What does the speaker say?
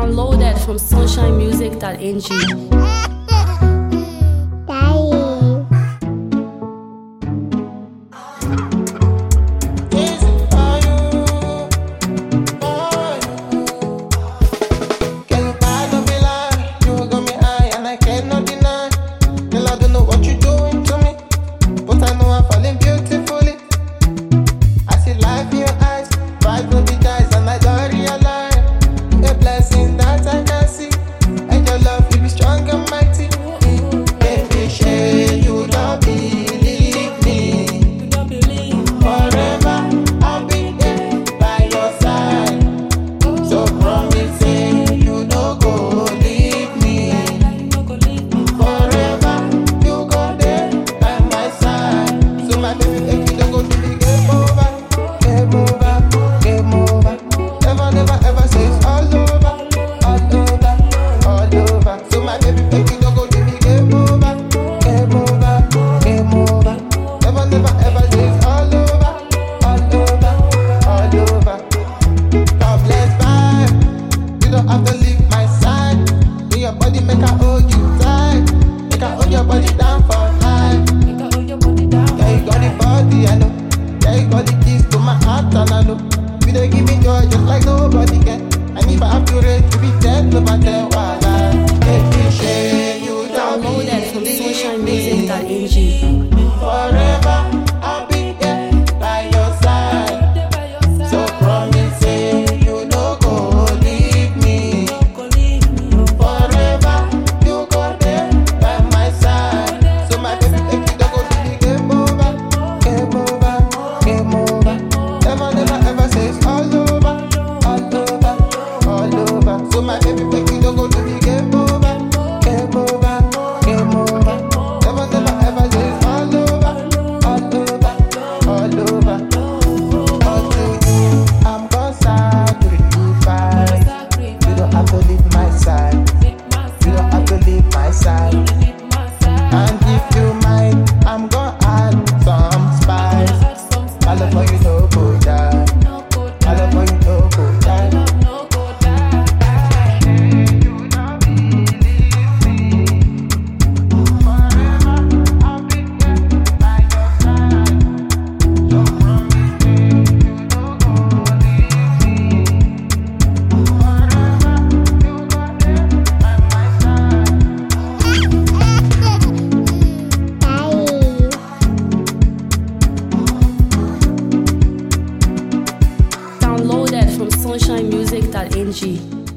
Downloaded from sunshinemusic.ng. Downloaded from sunshinemusic.ng. Forever, I'll be there by your side. So promise say you no go leave me. Forever, you go there by my side. So my baby, take you don't go to the game over, game over, game over. Never, never, ever say it's all over, all over, all over. So my baby, take you don't go to the game over, game over, game over. Never, never, ever say it's all over, all over, all over. All to you, I'm gonna sacrifice. You don't have to leave my side. You don't have to leave my side. And if you mind, I'm gonna add some spice. I love for you, no go die. I love for you, no go die. Downloaded from sunshinemusic.ng.